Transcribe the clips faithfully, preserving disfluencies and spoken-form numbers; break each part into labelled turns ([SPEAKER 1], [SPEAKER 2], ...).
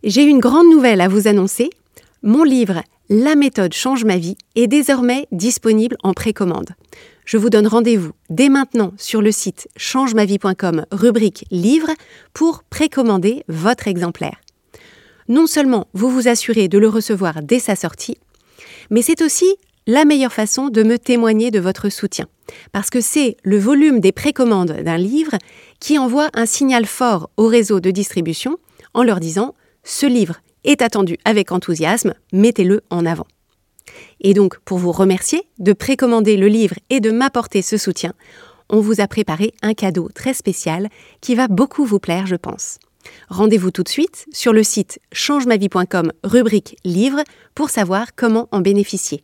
[SPEAKER 1] J'ai une grande nouvelle à vous annoncer. Mon livre « La méthode change ma vie » est désormais disponible en précommande. Je vous donne rendez-vous dès maintenant sur le site change ma vie point com, rubrique « Livre » pour précommander votre exemplaire. Non seulement vous vous assurez de le recevoir dès sa sortie, mais c'est aussi la meilleure façon de me témoigner de votre soutien. Parce que c'est le volume des précommandes d'un livre qui envoie un signal fort au réseau de distribution en leur disant « Ce livre est attendu avec enthousiasme, mettez-le en avant ». Et donc, pour vous remercier de précommander le livre et de m'apporter ce soutien, on vous a préparé un cadeau très spécial qui va beaucoup vous plaire, je pense. Rendez-vous tout de suite sur le site change ma vie point com, rubrique « Livre » pour savoir comment en bénéficier.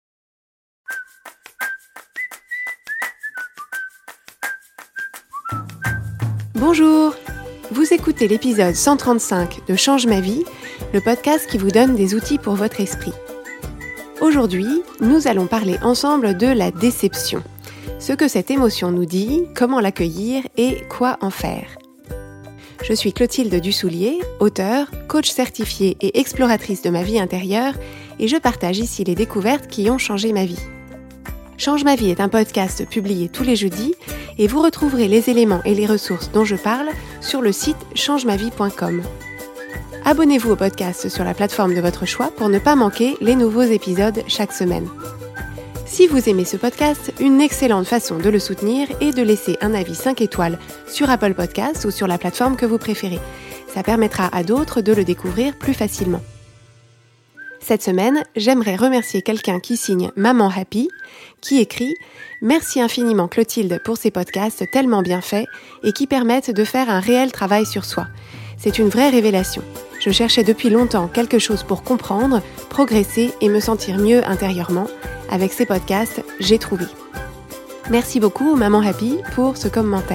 [SPEAKER 1] Bonjour, vous écoutez l'épisode cent trente-cinq de Change ma vie, le podcast qui vous donne des outils pour votre esprit. Aujourd'hui, nous allons parler ensemble de la déception, ce que cette émotion nous dit, comment l'accueillir et quoi en faire. Je suis Clotilde Dussoulier, auteure, coach certifiée et exploratrice de ma vie intérieure, et je partage ici les découvertes qui ont changé ma vie. Change ma vie est un podcast publié tous les jeudis et vous retrouverez les éléments et les ressources dont je parle sur le site change ma vie point com. Abonnez-vous au podcast sur la plateforme de votre choix pour ne pas manquer les nouveaux épisodes chaque semaine. Si vous aimez ce podcast, une excellente façon de le soutenir est de laisser un avis cinq étoiles sur Apple Podcasts ou sur la plateforme que vous préférez. Ça permettra à d'autres de le découvrir plus facilement. Cette semaine, j'aimerais remercier quelqu'un qui signe Maman Happy, qui écrit « Merci infiniment Clotilde pour ces podcasts tellement bien faits et qui permettent de faire un réel travail sur soi. C'est une vraie révélation. Je cherchais depuis longtemps quelque chose pour comprendre, progresser et me sentir mieux intérieurement. Avec ces podcasts, j'ai trouvé. » Merci beaucoup Maman Happy pour ce commentaire.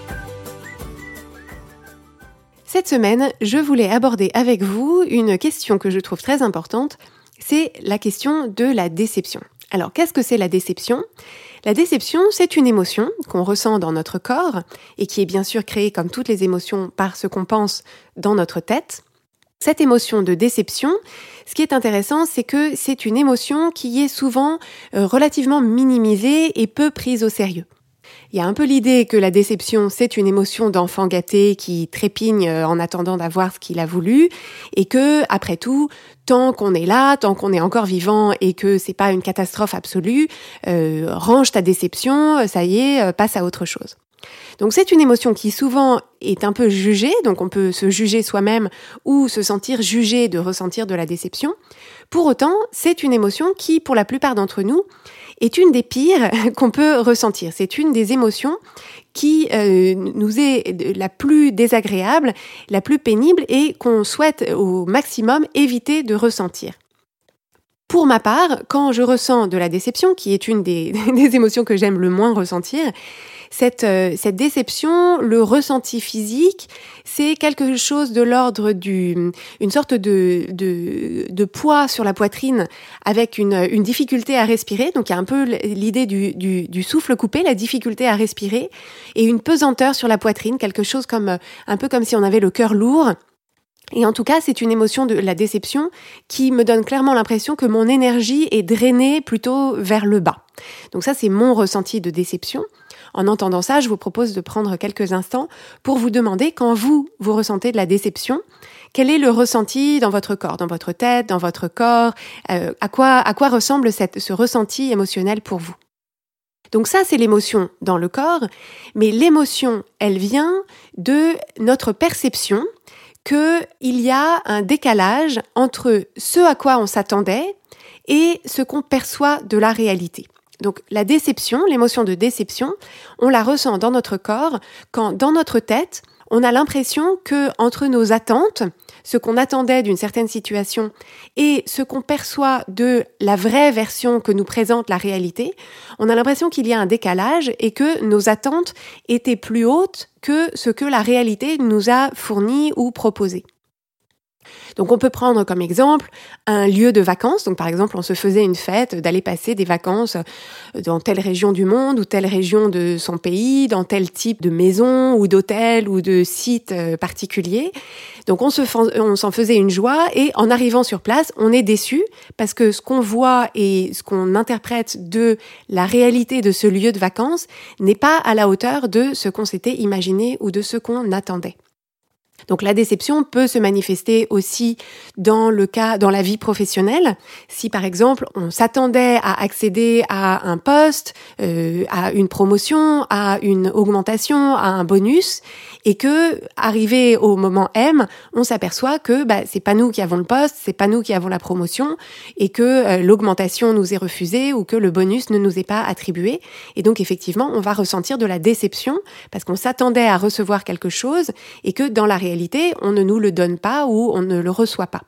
[SPEAKER 1] Cette semaine, je voulais aborder avec vous une question que je trouve très importante, c'est la question de la déception. Alors, qu'est-ce que c'est la déception ? La déception, c'est une émotion qu'on ressent dans notre corps et qui est bien sûr créée, comme toutes les émotions, par ce qu'on pense dans notre tête. Cette émotion de déception, ce qui est intéressant, c'est que c'est une émotion qui est souvent euh, relativement minimisée et peu prise au sérieux. Il y a un peu l'idée que la déception, c'est une émotion d'enfant gâté qui trépigne en attendant d'avoir ce qu'il a voulu et que, après tout, tant qu'on est là, tant qu'on est encore vivant et que c'est pas une catastrophe absolue, euh, range ta déception, ça y est, euh, passe à autre chose. Donc c'est une émotion qui souvent est un peu jugée, donc on peut se juger soi-même ou se sentir jugé de ressentir de la déception. Pour autant, c'est une émotion qui, pour la plupart d'entre nous, est une des pires qu'on peut ressentir. C'est une des émotions qui euh, nous est la plus désagréable, la plus pénible et qu'on souhaite au maximum éviter de ressentir. Pour ma part, quand je ressens de la déception, qui est une des, des émotions que j'aime le moins ressentir, cette, euh, cette déception, le ressenti physique, c'est quelque chose de l'ordre du, une sorte de, de, de poids sur la poitrine avec une, une difficulté à respirer. Donc il y a un peu l'idée du, du, du souffle coupé, la difficulté à respirer, et une pesanteur sur la poitrine, quelque chose comme un peu comme si on avait le cœur lourd. Et en tout cas, c'est une émotion de la déception qui me donne clairement l'impression que mon énergie est drainée plutôt vers le bas. Donc ça, c'est mon ressenti de déception. En entendant ça, je vous propose de prendre quelques instants pour vous demander, quand vous, vous ressentez de la déception, quel est le ressenti dans votre corps, dans votre tête, dans votre corps, euh, à quoi, à quoi ressemble cette, ce ressenti émotionnel pour vous. Donc ça, c'est l'émotion dans le corps, mais l'émotion, elle vient de notre perception qu'il y a un décalage entre ce à quoi on s'attendait et ce qu'on perçoit de la réalité. Donc la déception, l'émotion de déception, on la ressent dans notre corps quand dans notre tête, on a l'impression que entre nos attentes, ce qu'on attendait d'une certaine situation et ce qu'on perçoit de la vraie version que nous présente la réalité, on a l'impression qu'il y a un décalage et que nos attentes étaient plus hautes que ce que la réalité nous a fourni ou proposé. Donc on peut prendre comme exemple un lieu de vacances. Donc par exemple, on se faisait une fête d'aller passer des vacances dans telle région du monde ou telle région de son pays, dans tel type de maison ou d'hôtel ou de site particulier. Donc on, se, on s'en faisait une joie et en arrivant sur place, on est déçu parce que ce qu'on voit et ce qu'on interprète de la réalité de ce lieu de vacances n'est pas à la hauteur de ce qu'on s'était imaginé ou de ce qu'on attendait. Donc la déception peut se manifester aussi dans le cas, dans la vie professionnelle. Si par exemple on s'attendait à accéder à un poste, euh, à une promotion, à une augmentation, à un bonus, et que arrivé au moment M, on s'aperçoit que bah, c'est pas nous qui avons le poste, c'est pas nous qui avons la promotion, et que euh, l'augmentation nous est refusée ou que le bonus ne nous est pas attribué. Et donc effectivement, on va ressentir de la déception parce qu'on s'attendait à recevoir quelque chose et que dans la réalité, on ne nous le donne pas ou on ne le reçoit pas.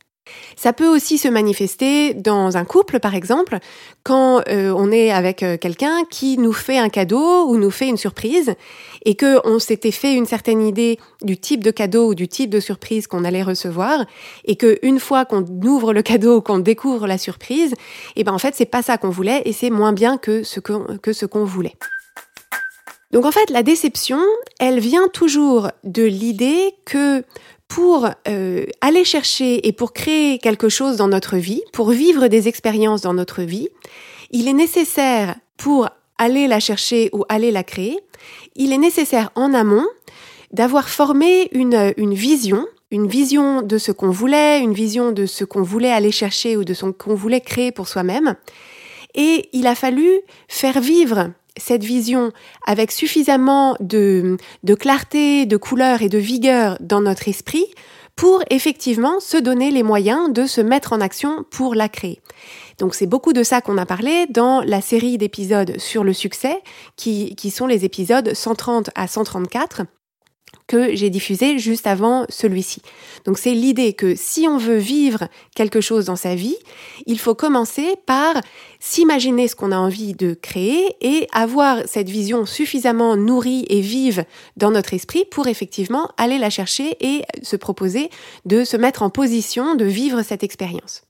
[SPEAKER 1] Ça peut aussi se manifester dans un couple, par exemple, quand euh, on est avec euh, quelqu'un qui nous fait un cadeau ou nous fait une surprise et qu'on s'était fait une certaine idée du type de cadeau ou du type de surprise qu'on allait recevoir et qu'une fois qu'on ouvre le cadeau, qu'on découvre la surprise, eh ben en fait, c'est pas ça qu'on voulait et c'est moins bien que ce qu'on, que ce qu'on voulait. Donc en fait, la déception, elle vient toujours de l'idée que pour euh, aller chercher et pour créer quelque chose dans notre vie, pour vivre des expériences dans notre vie, il est nécessaire, pour aller la chercher ou aller la créer, il est nécessaire en amont d'avoir formé une, une vision, une vision de ce qu'on voulait, une vision de ce qu'on voulait aller chercher ou de ce qu'on voulait créer pour soi-même. Et il a fallu faire vivre cette vision avec suffisamment de, de clarté, de couleur et de vigueur dans notre esprit pour effectivement se donner les moyens de se mettre en action pour la créer. Donc c'est beaucoup de ça qu'on a parlé dans la série d'épisodes sur le succès, qui, qui sont les épisodes cent trente à cent trente-quatre que j'ai diffusé juste avant celui-ci. Donc c'est l'idée que si on veut vivre quelque chose dans sa vie, il faut commencer par s'imaginer ce qu'on a envie de créer et avoir cette vision suffisamment nourrie et vive dans notre esprit pour effectivement aller la chercher et se proposer de se mettre en position de vivre cette expérience.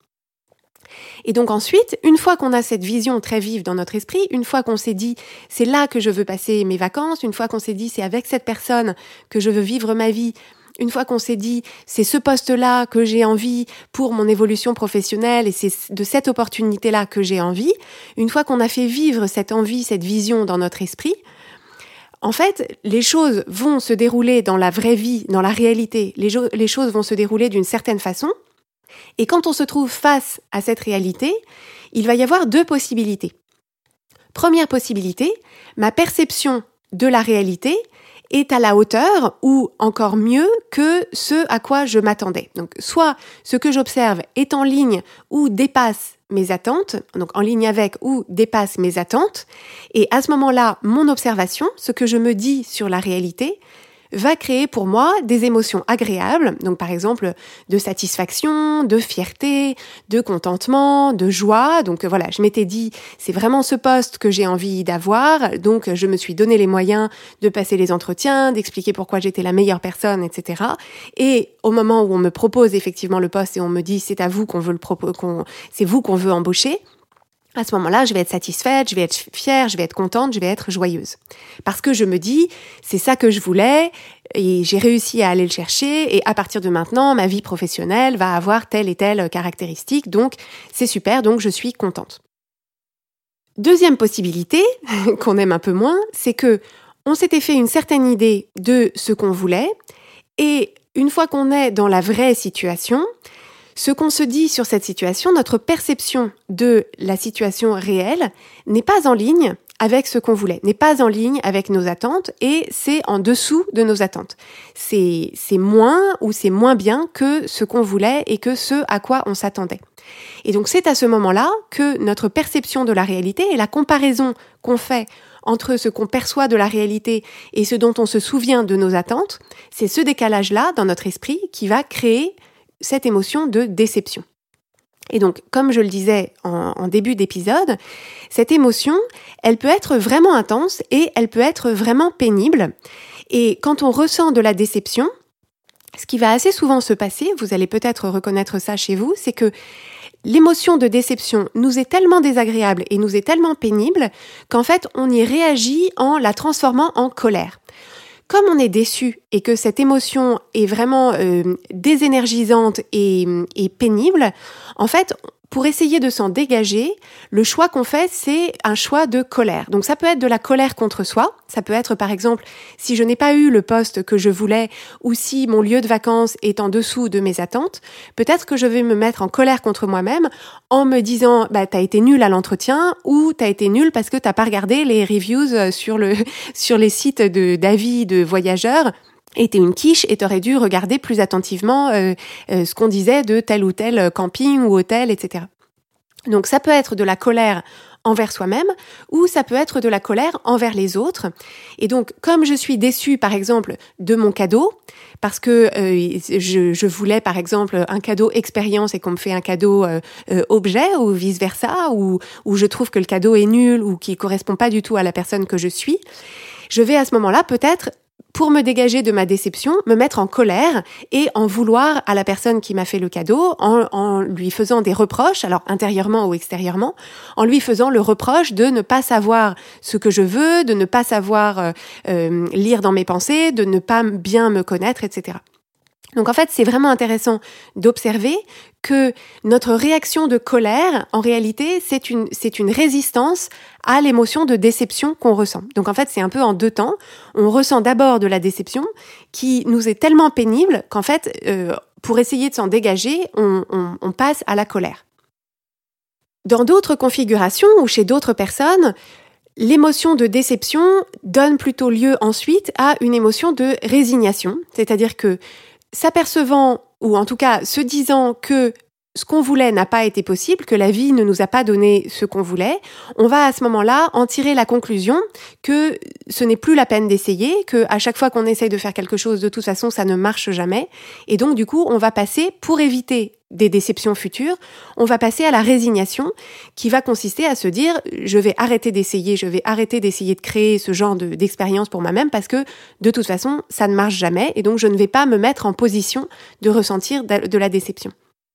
[SPEAKER 1] Et donc ensuite, une fois qu'on a cette vision très vive dans notre esprit, une fois qu'on s'est dit « c'est là que je veux passer mes vacances », une fois qu'on s'est dit « c'est avec cette personne que je veux vivre ma vie », une fois qu'on s'est dit « c'est ce poste-là que j'ai envie pour mon évolution professionnelle et c'est de cette opportunité-là que j'ai envie », une fois qu'on a fait vivre cette envie, cette vision dans notre esprit, en fait, les choses vont se dérouler dans la vraie vie, dans la réalité, les, jo- les choses vont se dérouler d'une certaine façon. Et quand on se trouve face à cette réalité, il va y avoir deux possibilités. Première possibilité, ma perception de la réalité est à la hauteur ou encore mieux que ce à quoi je m'attendais. Donc, soit ce que j'observe est en ligne ou dépasse mes attentes, donc en ligne avec ou dépasse mes attentes, et à ce moment-là, mon observation, ce que je me dis sur la réalité, va créer pour moi des émotions agréables, donc par exemple de satisfaction, de fierté, de contentement, de joie. Donc voilà, je m'étais dit, c'est vraiment ce poste que j'ai envie d'avoir, donc je me suis donné les moyens de passer les entretiens, d'expliquer pourquoi j'étais la meilleure personne, et cetera. Et au moment où on me propose effectivement le poste et on me dit, c'est à vous qu'on veut le propo- qu'on, c'est vous qu'on veut embaucher, à ce moment-là, je vais être satisfaite, je vais être fière, je vais être contente, je vais être joyeuse. Parce que je me dis, c'est ça que je voulais et j'ai réussi à aller le chercher et à partir de maintenant, ma vie professionnelle va avoir telle et telle caractéristique, donc c'est super, donc je suis contente. Deuxième possibilité, qu'on aime un peu moins, c'est que on s'était fait une certaine idée de ce qu'on voulait et une fois qu'on est dans la vraie situation, ce qu'on se dit sur cette situation, notre perception de la situation réelle n'est pas en ligne avec ce qu'on voulait, n'est pas en ligne avec nos attentes et c'est en dessous de nos attentes. C'est, c'est moins ou c'est moins bien que ce qu'on voulait et que ce à quoi on s'attendait. Et donc c'est à ce moment-là que notre perception de la réalité et la comparaison qu'on fait entre ce qu'on perçoit de la réalité et ce dont on se souvient de nos attentes, c'est ce décalage-là dans notre esprit qui va créer cette émotion de déception. Et donc, comme je le disais en, en début d'épisode, cette émotion, elle peut être vraiment intense et elle peut être vraiment pénible. Et quand on ressent de la déception, ce qui va assez souvent se passer, vous allez peut-être reconnaître ça chez vous, c'est que l'émotion de déception nous est tellement désagréable et nous est tellement pénible qu'en fait, on y réagit en la transformant en colère. Comme on est déçu et que cette émotion est vraiment euh, désénergisante et, et pénible, en fait, pour essayer de s'en dégager, le choix qu'on fait, c'est un choix de colère. Donc ça peut être de la colère contre soi, ça peut être par exemple si je n'ai pas eu le poste que je voulais ou si mon lieu de vacances est en dessous de mes attentes, peut-être que je vais me mettre en colère contre moi-même en me disant bah t'as été nul à l'entretien ou t'as été nul parce que t'as pas regardé les reviews sur le sur les sites de d'avis de voyageurs. Et t'es une quiche et t'aurais dû regarder plus attentivement euh, euh, ce qu'on disait de tel ou tel camping ou hôtel, et cetera. Donc ça peut être de la colère envers soi-même ou ça peut être de la colère envers les autres. Et donc comme je suis déçue par exemple de mon cadeau, parce que euh, je, je voulais par exemple un cadeau expérience et qu'on me fait un cadeau euh, euh, objet ou vice-versa, ou, ou je trouve que le cadeau est nul ou qui correspond pas du tout à la personne que je suis, je vais à ce moment-là peut-être pour me dégager de ma déception, me mettre en colère et en vouloir à la personne qui m'a fait le cadeau, en, en lui faisant des reproches, alors intérieurement ou extérieurement, en lui faisant le reproche de ne pas savoir ce que je veux, de ne pas savoir euh, euh, lire dans mes pensées, de ne pas bien me connaître, et cetera. Donc en fait, c'est vraiment intéressant d'observer que notre réaction de colère, en réalité, c'est une, c'est une résistance à l'émotion de déception qu'on ressent. Donc en fait, c'est un peu en deux temps. On ressent d'abord de la déception qui nous est tellement pénible qu'en fait, euh, pour essayer de s'en dégager, on, on, on passe à la colère. Dans d'autres configurations ou chez d'autres personnes, l'émotion de déception donne plutôt lieu ensuite à une émotion de résignation, c'est-à-dire que s'apercevant, ou en tout cas se disant que ce qu'on voulait n'a pas été possible, que la vie ne nous a pas donné ce qu'on voulait, on va à ce moment-là en tirer la conclusion que ce n'est plus la peine d'essayer, que à chaque fois qu'on essaye de faire quelque chose, de toute façon, ça ne marche jamais. Et donc, du coup, on va passer, pour éviter des déceptions futures, on va passer à la résignation qui va consister à se dire « je vais arrêter d'essayer, je vais arrêter d'essayer de créer ce genre de, d'expérience pour moi-même parce que de toute façon, ça ne marche jamais et donc je ne vais pas me mettre en position de ressentir de, de la déception ».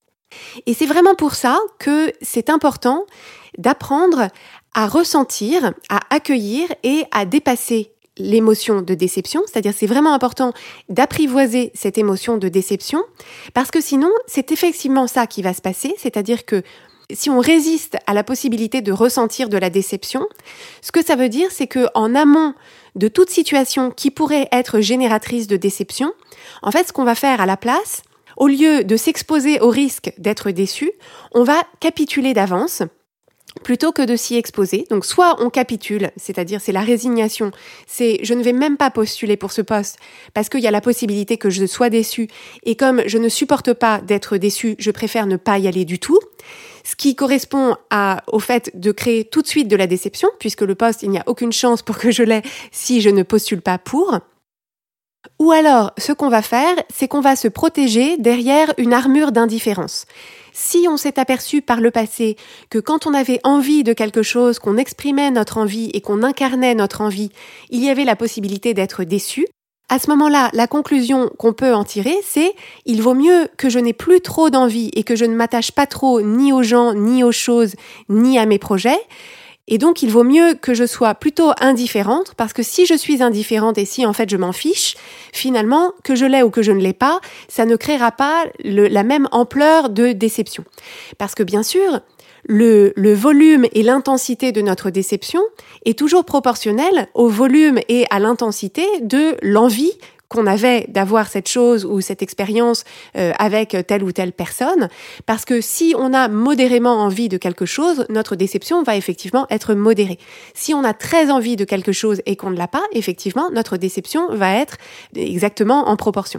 [SPEAKER 1] Et c'est vraiment pour ça que c'est important d'apprendre à ressentir, à accueillir et à dépasser l'émotion de déception, c'est-à-dire c'est vraiment important d'apprivoiser cette émotion de déception parce que sinon c'est effectivement ça qui va se passer, c'est-à-dire que si on résiste à la possibilité de ressentir de la déception, ce que ça veut dire c'est que en amont de toute situation qui pourrait être génératrice de déception, en fait ce qu'on va faire à la place, au lieu de s'exposer au risque d'être déçu, on va capituler d'avance plutôt que de s'y exposer. Donc soit on capitule, c'est-à-dire c'est la résignation, c'est je ne vais même pas postuler pour ce poste parce qu'il y a la possibilité que je sois déçue et comme je ne supporte pas d'être déçue, je préfère ne pas y aller du tout. Ce qui correspond à, au fait de créer tout de suite de la déception puisque le poste, il n'y a aucune chance pour que je l'aie si je ne postule pas pour. Ou alors, ce qu'on va faire, c'est qu'on va se protéger derrière une armure d'indifférence. Si on s'est aperçu par le passé que quand on avait envie de quelque chose, qu'on exprimait notre envie et qu'on incarnait notre envie, il y avait la possibilité d'être déçu, à ce moment-là, la conclusion qu'on peut en tirer, c'est « il vaut mieux que je n'ai plus trop d'envie et que je ne m'attache pas trop ni aux gens, ni aux choses, ni à mes projets ». Et donc, il vaut mieux que je sois plutôt indifférente, parce que si je suis indifférente et si en fait je m'en fiche, finalement, que je l'ai ou que je ne l'ai pas, ça ne créera pas le, la même ampleur de déception. Parce que bien sûr, le, le volume et l'intensité de notre déception est toujours proportionnel au volume et à l'intensité de l'envie qu'on avait d'avoir cette chose ou cette expérience euh, avec telle ou telle personne, parce que si on a modérément envie de quelque chose, notre déception va effectivement être modérée. Si on a très envie de quelque chose et qu'on ne l'a pas, effectivement, notre déception va être exactement en proportion.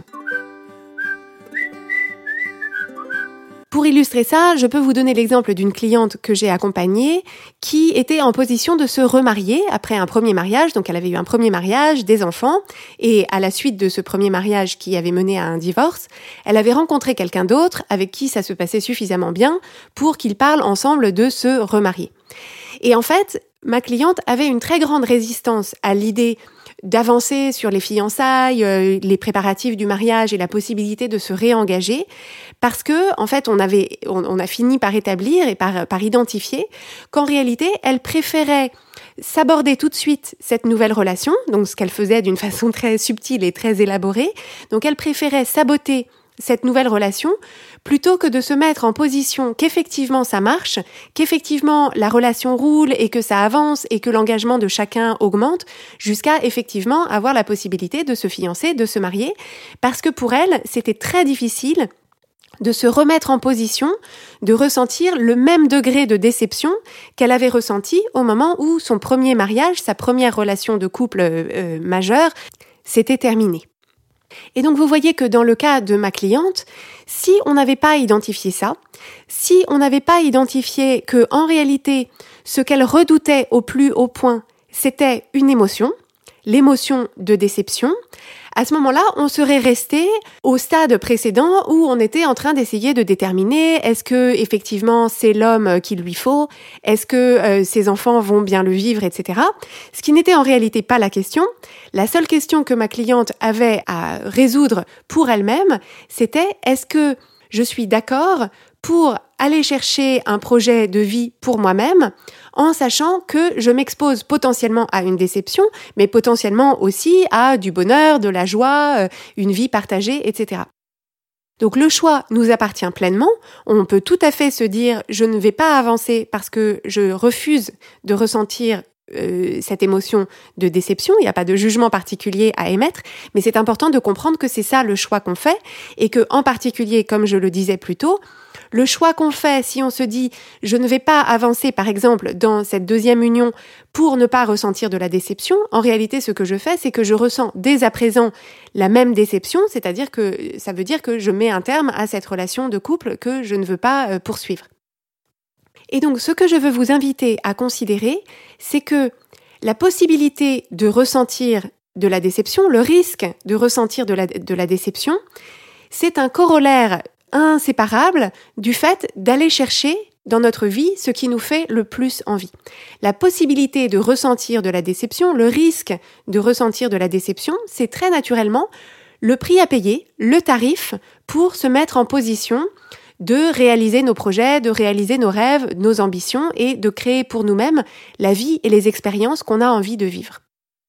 [SPEAKER 1] Pour illustrer ça, je peux vous donner l'exemple d'une cliente que j'ai accompagnée qui était en position de se remarier après un premier mariage. Donc, elle avait eu un premier mariage, des enfants, et à la suite de ce premier mariage qui avait mené à un divorce, elle avait rencontré quelqu'un d'autre avec qui ça se passait suffisamment bien pour qu'ils parlent ensemble de se remarier. Et en fait, ma cliente avait une très grande résistance à l'idée d'avancer sur les fiançailles, euh, les préparatifs du mariage et la possibilité de se réengager, parce que en fait on avait, on, on a fini par établir et par, par identifier qu'en réalité elle préférait s'aborder tout de suite cette nouvelle relation, donc ce qu'elle faisait d'une façon très subtile et très élaborée. Donc elle préférait saboter cette nouvelle relation plutôt que de se mettre en position qu'effectivement ça marche, qu'effectivement la relation roule et que ça avance et que l'engagement de chacun augmente jusqu'à effectivement avoir la possibilité de se fiancer, de se marier, parce que pour elle, c'était très difficile de se remettre en position, de ressentir le même degré de déception qu'elle avait ressenti au moment où son premier mariage, sa première relation de couple euh, majeure, s'était terminée. Et donc vous voyez que dans le cas de ma cliente, si on n'avait pas identifié ça, si on n'avait pas identifié que en réalité, ce qu'elle redoutait au plus haut point, c'était une émotion, l'émotion de déception, à ce moment-là, on serait resté au stade précédent où on était en train d'essayer de déterminer est-ce que effectivement c'est l'homme qu'il lui faut, est-ce que euh, ses enfants vont bien le vivre, et cetera. Ce qui n'était en réalité pas la question. La seule question que ma cliente avait à résoudre pour elle-même, c'était est-ce que je suis d'accord pour aller chercher un projet de vie pour moi-même en sachant que je m'expose potentiellement à une déception, mais potentiellement aussi à du bonheur, de la joie, une vie partagée, et cetera. Donc le choix nous appartient pleinement. On peut tout à fait se dire « je ne vais pas avancer parce que je refuse de ressentir euh, cette émotion de déception ». Il n'y a pas de jugement particulier à émettre, mais c'est important de comprendre que c'est ça le choix qu'on fait et que, en particulier, comme je le disais plus tôt, le choix qu'on fait, si on se dit « je ne vais pas avancer, par exemple, dans cette deuxième union pour ne pas ressentir de la déception », en réalité, ce que je fais, c'est que je ressens dès à présent la même déception, c'est-à-dire que ça veut dire que je mets un terme à cette relation de couple que je ne veux pas poursuivre. Et donc, ce que je veux vous inviter à considérer, c'est que la possibilité de ressentir de la déception, le risque de ressentir de la, de la déception, c'est un corollaire inséparable du fait d'aller chercher dans notre vie ce qui nous fait le plus envie. La possibilité de ressentir de la déception, le risque de ressentir de la déception, c'est très naturellement le prix à payer, le tarif pour se mettre en position de réaliser nos projets, de réaliser nos rêves, nos ambitions et de créer pour nous-mêmes la vie et les expériences qu'on a envie de vivre.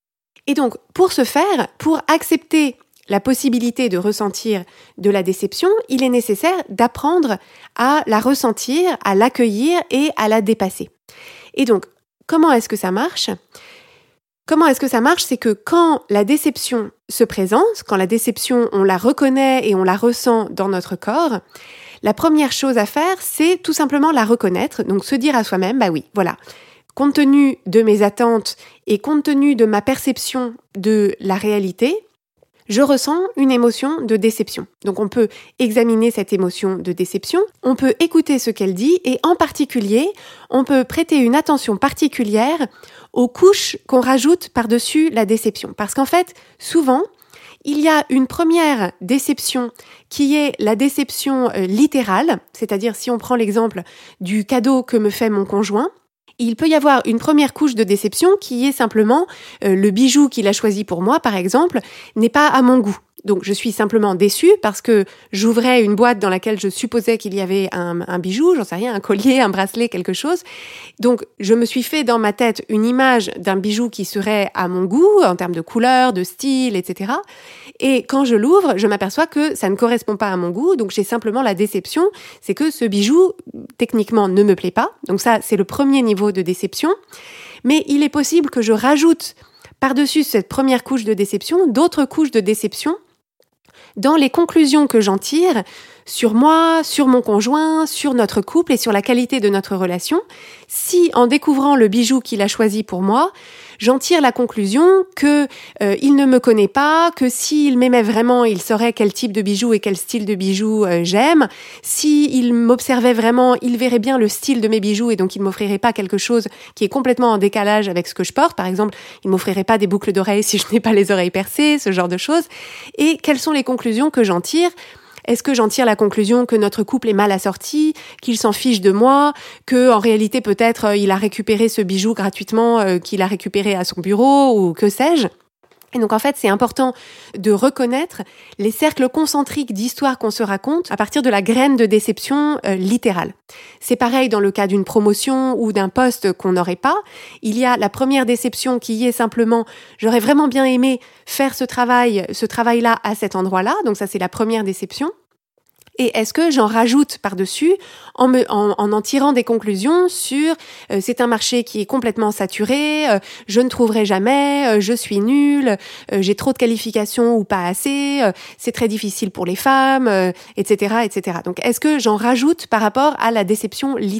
[SPEAKER 1] Et donc, pour ce faire, pour accepter la possibilité de ressentir de la déception, il est nécessaire d'apprendre à la ressentir, à l'accueillir et à la dépasser. Et donc, comment est-ce que ça marche ? Comment est-ce que ça marche ? C'est que quand la déception se présente, quand la déception, on la reconnaît et on la ressent dans notre corps, la première chose à faire, c'est tout simplement la reconnaître, donc se dire à soi-même, bah oui, voilà, compte tenu de mes attentes et compte tenu de ma perception de la réalité, je ressens une émotion de déception. Donc on peut examiner cette émotion de déception, on peut écouter ce qu'elle dit et en particulier, on peut prêter une attention particulière aux couches qu'on rajoute par-dessus la déception. Parce qu'en fait, souvent, il y a une première déception qui est la déception euh, littérale, c'est-à-dire si on prend l'exemple du cadeau que me fait mon conjoint, il peut y avoir une première couche de déception qui est simplement euh, le bijou qu'il a choisi pour moi, par exemple, n'est pas à mon goût. Donc je suis simplement déçue parce que j'ouvrais une boîte dans laquelle je supposais qu'il y avait un, un bijou, j'en sais rien, un collier, un bracelet, quelque chose. Donc je me suis fait dans ma tête une image d'un bijou qui serait à mon goût en termes de couleur, de style, et cetera. Et quand je l'ouvre, je m'aperçois que ça ne correspond pas à mon goût, donc j'ai simplement la déception, c'est que ce bijou, techniquement, ne me plaît pas. Donc ça, c'est le premier niveau de déception. Mais il est possible que je rajoute par-dessus cette première couche de déception, d'autres couches de déception dans les conclusions que j'en tire sur moi, sur mon conjoint, sur notre couple et sur la qualité de notre relation. Si, en découvrant le bijou qu'il a choisi pour moi, j'en tire la conclusion que euh, il ne me connaît pas, que s'il m'aimait vraiment, il saurait quel type de bijou et quel style de bijou euh, j'aime. S'il m'observait vraiment, il verrait bien le style de mes bijoux et donc il m'offrirait pas quelque chose qui est complètement en décalage avec ce que je porte. Par exemple, il m'offrirait pas des boucles d'oreilles si je n'ai pas les oreilles percées, ce genre de choses. Et quelles sont les conclusions que j'en tire ? Est-ce que j'en tire la conclusion que notre couple est mal assorti, qu'il s'en fiche de moi, que en réalité peut-être euh, il a récupéré ce bijou gratuitement, euh, qu'il a récupéré à son bureau ou que sais-je ? Et donc en fait, c'est important de reconnaître les cercles concentriques d'histoires qu'on se raconte à partir de la graine de déception euh, littérale. C'est pareil dans le cas d'une promotion ou d'un poste qu'on n'aurait pas. Il y a la première déception qui est simplement « j'aurais vraiment bien aimé faire ce travail, ce travail-là à cet endroit-là ». Donc ça, c'est la première déception. Et est-ce que j'en rajoute par-dessus en, me, en, en en tirant des conclusions sur euh, c'est un marché qui est complètement saturé, euh, je ne trouverai jamais, euh, je suis nulle, euh, j'ai trop de qualifications ou pas assez, euh, c'est très difficile pour les femmes, euh, et cetera, et cetera. Donc est-ce que j'en rajoute par rapport à la déception littérale ?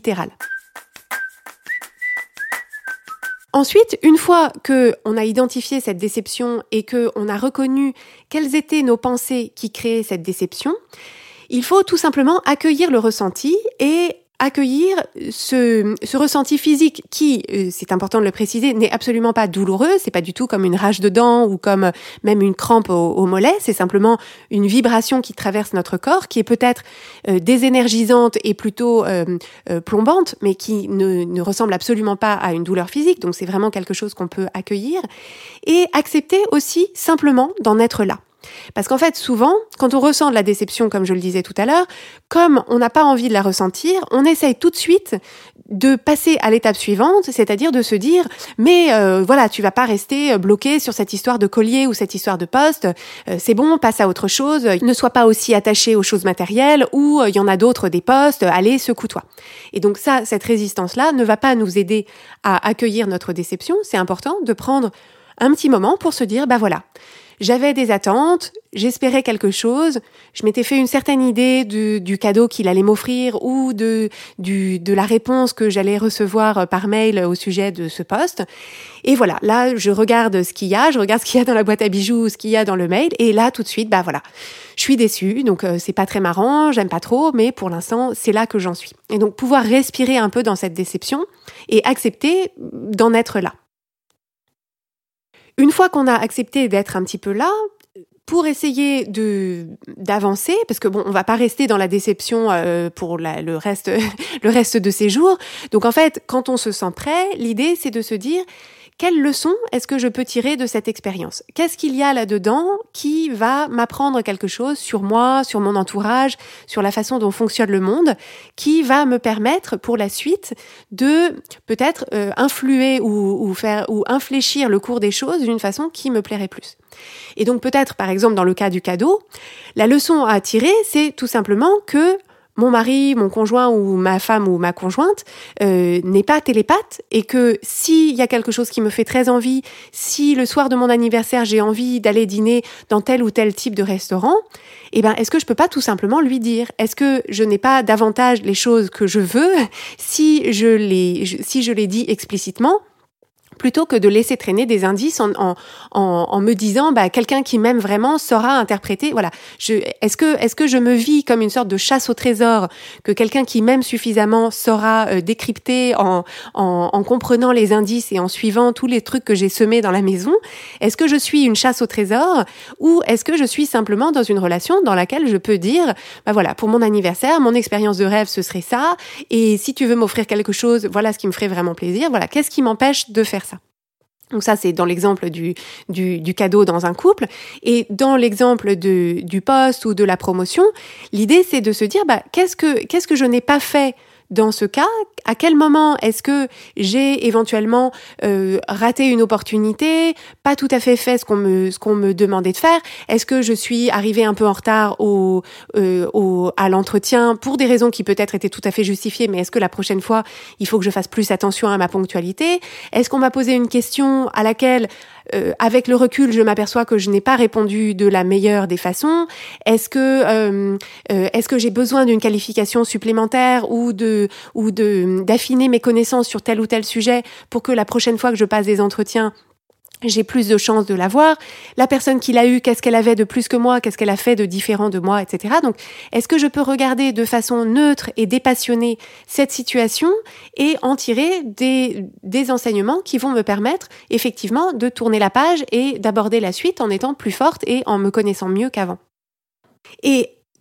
[SPEAKER 1] Ensuite, une fois qu'on a identifié cette déception et qu'on a reconnu quelles étaient nos pensées qui créaient cette déception, il faut tout simplement accueillir le ressenti et accueillir ce, ce ressenti physique qui, c'est important de le préciser, n'est absolument pas douloureux, c'est pas du tout comme une rage de dents ou comme même une crampe au, au mollet, c'est simplement une vibration qui traverse notre corps, qui est peut-être euh, désénergisante et plutôt euh, euh, plombante, mais qui ne, ne ressemble absolument pas à une douleur physique, donc c'est vraiment quelque chose qu'on peut accueillir et accepter aussi simplement d'en être là. Parce qu'en fait, souvent, quand on ressent de la déception, comme je le disais tout à l'heure, comme on n'a pas envie de la ressentir, on essaye tout de suite de passer à l'étape suivante, c'est-à-dire de se dire « mais euh, voilà, tu vas pas rester bloqué sur cette histoire de collier ou cette histoire de poste, euh, c'est bon, passe à autre chose, ne sois pas aussi attaché aux choses matérielles ou il euh, y en a d'autres des postes, allez, secoue-toi ». Et donc ça, cette résistance-là ne va pas nous aider à accueillir notre déception, c'est important de prendre un petit moment pour se dire « bah voilà ». J'avais des attentes, j'espérais quelque chose, je m'étais fait une certaine idée du, du cadeau qu'il allait m'offrir ou de, du, de la réponse que j'allais recevoir par mail au sujet de ce poste. Et voilà, là, je regarde ce qu'il y a, je regarde ce qu'il y a dans la boîte à bijoux, ce qu'il y a dans le mail, et là, tout de suite, bah voilà, je suis déçue, donc euh, c'est pas très marrant, j'aime pas trop, mais pour l'instant, c'est là que j'en suis. Et donc, pouvoir respirer un peu dans cette déception et accepter d'en être là. Une fois qu'on a accepté d'être un petit peu là, pour essayer de d'avancer, parce que bon, on va pas rester dans la déception euh, pour la, le reste le reste de ses jours. Donc en fait, quand on se sent prêt, l'idée c'est de se dire quelle leçon est-ce que je peux tirer de cette expérience ? Qu'est-ce qu'il y a là-dedans qui va m'apprendre quelque chose sur moi, sur mon entourage, sur la façon dont fonctionne le monde, qui va me permettre pour la suite de peut-être euh, influer ou, ou faire ou infléchir le cours des choses d'une façon qui me plairait plus. Et donc peut-être, par exemple, dans le cas du cadeau, la leçon à tirer, c'est tout simplement que mon mari, mon conjoint ou ma femme ou ma conjointe euh, n'est pas télépathe et que s'il y a quelque chose qui me fait très envie, si le soir de mon anniversaire j'ai envie d'aller dîner dans tel ou tel type de restaurant, eh ben est-ce que je peux pas tout simplement lui dire ? Est-ce que je n'ai pas davantage les choses que je veux si je les si je les dis explicitement ? Plutôt que de laisser traîner des indices en, en, en, en me disant bah, quelqu'un qui m'aime vraiment saura interpréter. Voilà. Je, est-ce que, est-ce que je me vis comme une sorte de chasse au trésor que quelqu'un qui m'aime suffisamment saura euh, décrypter en, en, en comprenant les indices et en suivant tous les trucs que j'ai semés dans la maison ? Est-ce que je suis une chasse au trésor ou est-ce que je suis simplement dans une relation dans laquelle je peux dire bah voilà, pour mon anniversaire, mon expérience de rêve, ce serait ça, et si tu veux m'offrir quelque chose, voilà ce qui me ferait vraiment plaisir. Voilà, qu'est-ce qui m'empêche de faire ça ? Donc ça, c'est dans l'exemple du, du, du cadeau dans un couple. Et dans l'exemple de, du poste ou de la promotion, l'idée, c'est de se dire, bah, qu'est-ce que, qu'est-ce que je n'ai pas fait dans ce cas? À quel moment est-ce que j'ai éventuellement euh, raté une opportunité, pas tout à fait fait ce qu'on me ce qu'on me demandait de faire? Est-ce que je suis arrivée un peu en retard au, euh, au à l'entretien pour des raisons qui peut-être étaient tout à fait justifiées, mais est-ce que la prochaine fois il faut que je fasse plus attention à ma ponctualité? Est-ce qu'on m'a posé une question à laquelle Euh, avec le recul, je m'aperçois que je n'ai pas répondu de la meilleure des façons. Est-ce que euh, euh, est-ce que j'ai besoin d'une qualification supplémentaire ou de ou de d'affiner mes connaissances sur tel ou tel sujet pour que la prochaine fois que je passe des entretiens, j'ai plus de chances de l'avoir. La personne qui l'a eu, qu'est-ce qu'elle avait de plus que moi? Qu'est-ce qu'elle a fait de différent de moi, et cetera. Donc, est-ce que je peux regarder de façon neutre et dépassionnée cette situation et en tirer des, des enseignements qui vont me permettre, effectivement, de tourner la page et d'aborder la suite en étant plus forte et en me connaissant mieux qu'avant. Et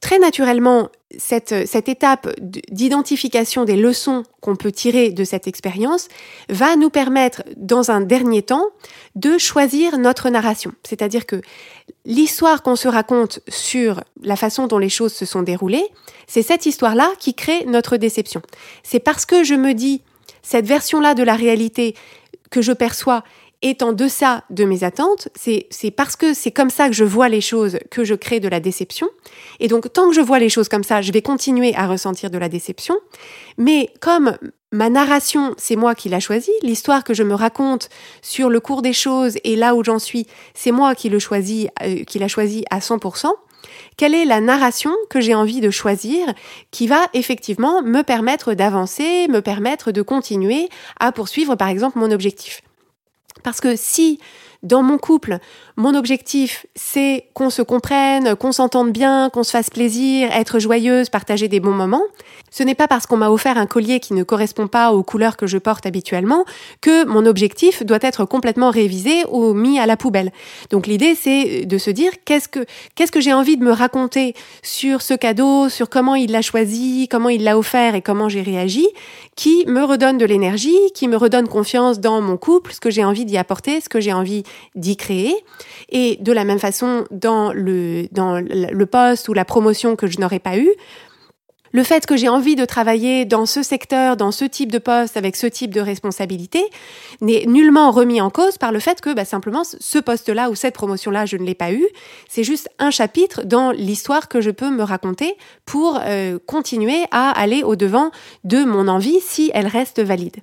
[SPEAKER 1] très naturellement, cette, cette étape d'identification des leçons qu'on peut tirer de cette expérience va nous permettre, dans un dernier temps, de choisir notre narration. C'est-à-dire que l'histoire qu'on se raconte sur la façon dont les choses se sont déroulées, c'est cette histoire-là qui crée notre déception. C'est parce que je me dis, cette version-là de la réalité que je perçois est en deçà de mes attentes, c'est, c'est parce que c'est comme ça que je vois les choses que je crée de la déception. Et donc, tant que je vois les choses comme ça, je vais continuer à ressentir de la déception. Mais comme ma narration, c'est moi qui l'a choisie, l'histoire que je me raconte sur le cours des choses et là où j'en suis, c'est moi qui le choisis, euh, qui l'a choisi à cent pour cent. Quelle est la narration que j'ai envie de choisir qui va effectivement me permettre d'avancer, me permettre de continuer à poursuivre par exemple mon objectif ? Parce que si, dans mon couple, mon objectif, c'est qu'on se comprenne, qu'on s'entende bien, qu'on se fasse plaisir, être joyeuse, partager des bons moments, ce n'est pas parce qu'on m'a offert un collier qui ne correspond pas aux couleurs que je porte habituellement que mon objectif doit être complètement révisé ou mis à la poubelle. Donc l'idée, c'est de se dire qu'est-ce que, qu'est-ce que j'ai envie de me raconter sur ce cadeau, sur comment il l'a choisi, comment il l'a offert et comment j'ai réagi, qui me redonne de l'énergie, qui me redonne confiance dans mon couple, ce que j'ai envie d'y apporter, ce que j'ai envie d'y créer. Et de la même façon, dans le, dans le poste ou la promotion que je n'aurais pas eu, le fait que j'ai envie de travailler dans ce secteur, dans ce type de poste, avec ce type de responsabilité, n'est nullement remis en cause par le fait que bah, simplement ce poste-là ou cette promotion-là, je ne l'ai pas eu. C'est juste un chapitre dans l'histoire que je peux me raconter pour euh, continuer à aller au-devant de mon envie si elle reste valide.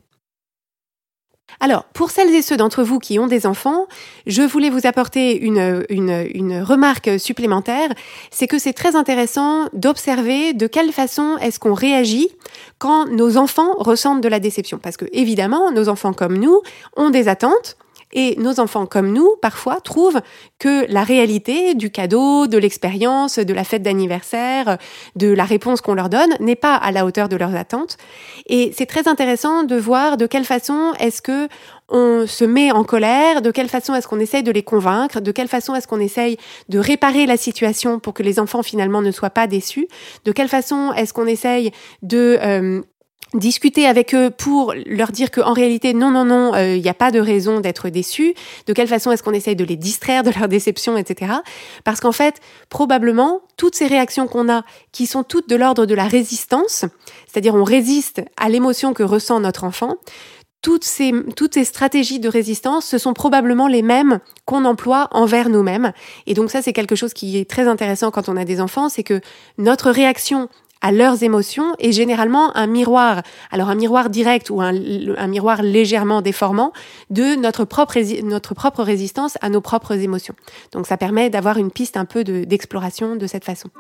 [SPEAKER 1] Alors, pour celles et ceux d'entre vous qui ont des enfants, je voulais vous apporter une, une, une remarque supplémentaire, c'est que c'est très intéressant d'observer de quelle façon est-ce qu'on réagit quand nos enfants ressentent de la déception. Parce que, évidemment, nos enfants comme nous ont des attentes. Et nos enfants comme nous, parfois, trouvent que la réalité du cadeau, de l'expérience, de la fête d'anniversaire, de la réponse qu'on leur donne n'est pas à la hauteur de leurs attentes. Et c'est très intéressant de voir de quelle façon est-ce que on se met en colère, de quelle façon est-ce qu'on essaye de les convaincre, de quelle façon est-ce qu'on essaye de réparer la situation pour que les enfants finalement ne soient pas déçus, de quelle façon est-ce qu'on essaye de... Euh, discuter avec eux pour leur dire qu'en réalité, non, non, non, il euh, n'y a pas de raison d'être déçu. De quelle façon est-ce qu'on essaye de les distraire de leur déception, et cetera. Parce qu'en fait, probablement, toutes ces réactions qu'on a, qui sont toutes de l'ordre de la résistance, c'est-à-dire on résiste à l'émotion que ressent notre enfant, toutes ces, toutes ces stratégies de résistance, ce sont probablement les mêmes qu'on emploie envers nous-mêmes. Et donc ça, c'est quelque chose qui est très intéressant quand on a des enfants, c'est que notre réaction à leurs émotions est généralement un miroir, alors un miroir direct ou un, un miroir légèrement déformant de notre propre, notre propre résistance à nos propres émotions. Donc ça permet d'avoir une piste un peu de, d'exploration de cette façon.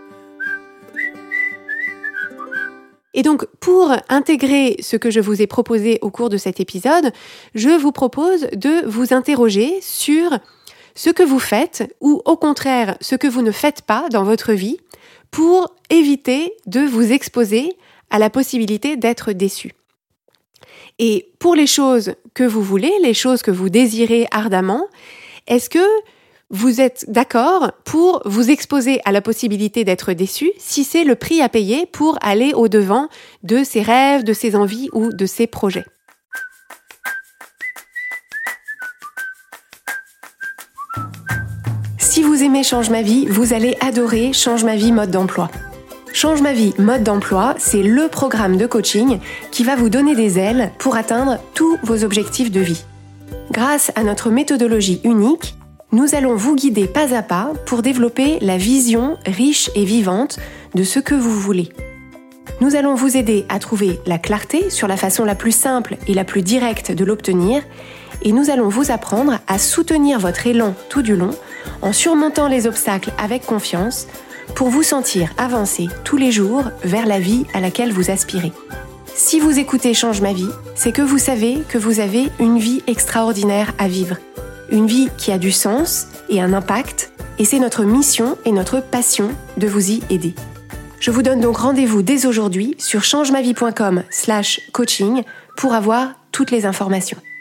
[SPEAKER 1] Et donc, pour intégrer ce que je vous ai proposé au cours de cet épisode, je vous propose de vous interroger sur ce que vous faites ou au contraire ce que vous ne faites pas dans votre vie pour éviter de vous exposer à la possibilité d'être déçu. Et pour les choses que vous voulez, les choses que vous désirez ardemment, est-ce que vous êtes d'accord pour vous exposer à la possibilité d'être déçu si c'est le prix à payer pour aller au-devant de ses rêves, de ses envies ou de ses projets ? Si vous aimez Change ma vie, vous allez adorer Change ma vie mode d'emploi. Change ma vie mode d'emploi, c'est le programme de coaching qui va vous donner des ailes pour atteindre tous vos objectifs de vie. Grâce à notre méthodologie unique, nous allons vous guider pas à pas pour développer la vision riche et vivante de ce que vous voulez. Nous allons vous aider à trouver la clarté sur la façon la plus simple et la plus directe de l'obtenir, et nous allons vous apprendre à soutenir votre élan tout du long en surmontant les obstacles avec confiance pour vous sentir avancer tous les jours vers la vie à laquelle vous aspirez. Si vous écoutez Change ma vie, c'est que vous savez que vous avez une vie extraordinaire à vivre. Une vie qui a du sens et un impact, et c'est notre mission et notre passion de vous y aider. Je vous donne donc rendez-vous dès aujourd'hui sur changemavie point com slash coaching pour avoir toutes les informations.